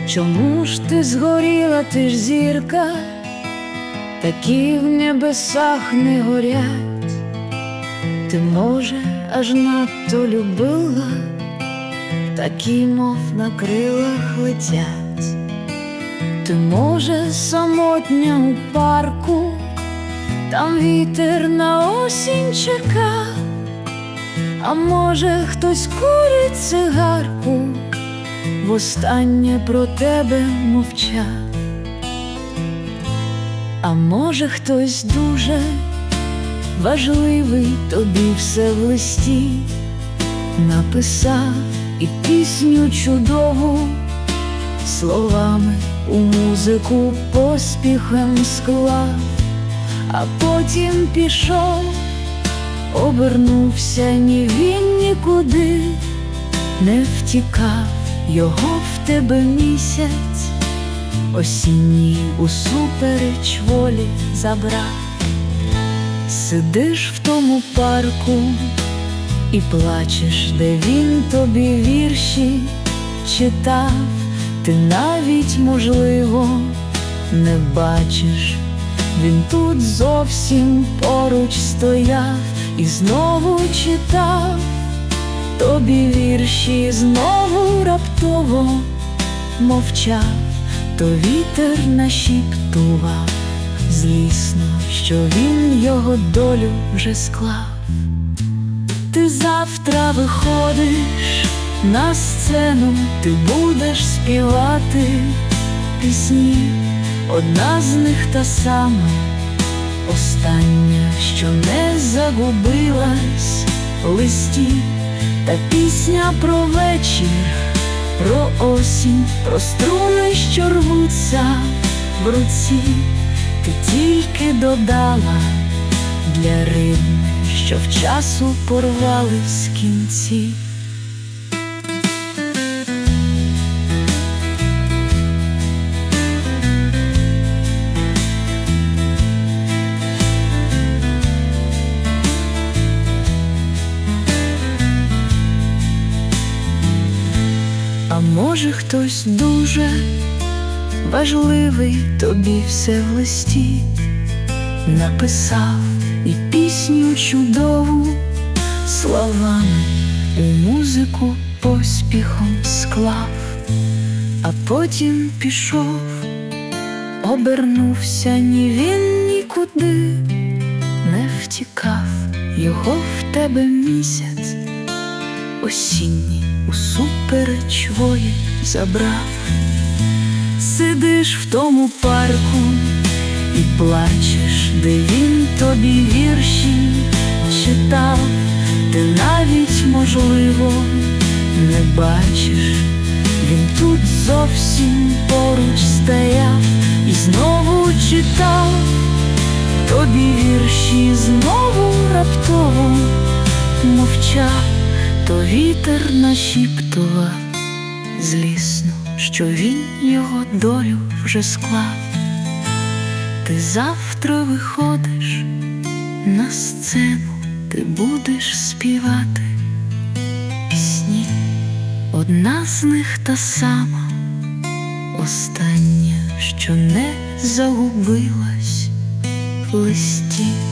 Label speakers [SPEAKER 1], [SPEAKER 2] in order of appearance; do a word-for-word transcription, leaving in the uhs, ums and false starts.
[SPEAKER 1] Чому ж ти згоріла, ти ж зірка, такі в небесах не горять? Ти, може, аж надто любила, такі, мов на крилах летять. Ти, може, самотня у парку, там вітер на осінь чека, а може, хтось курить цигарку, востаннє про тебе мовчав. А може, хтось дуже важливий тобі все в листі написав, і пісню чудову словами у музику поспіхом склав, а потім пішов, обернувся, ні він нікуди не втікав. Його в тебе місяць осінній усупереч волі забрав. Сидиш в тому парку і плачеш, де він тобі вірші читав. Ти навіть, можливо, не бачиш, він тут зовсім поруч стояв і знову читав тобі вірші, знову раптово мовчав. То вітер нашіптував злісно, що він його долю вже склав. Ти завтра виходиш на сцену, ти будеш співати пісні. Одна з них та сама, остання, що не загубилась в листі. Та пісня про вечір, про осінь, про струни, що рвуться в руці. Ти тільки додала для ритму, що в часу порвались кінці. А може, хтось дуже важливий тобі все в листі написав, і пісню чудову словами у музику поспіхом склав, а потім пішов, обернувся, ні він нікуди не втікав. Його в тебе місяць осінній усупереч волі забрав. Сидиш в тому парку і плачеш, де він тобі вірші читав. Ти навіть, можливо, не бачиш, він тут зовсім поруч стояв і знову читав тобі вірші, знову раптово мовчав. То вітер нашіптував злісно, що він його долю вже склав. Ти завтра виходиш на сцену, ти будеш співати пісні. Одна з них та сама, остання, що не загубилась в листі.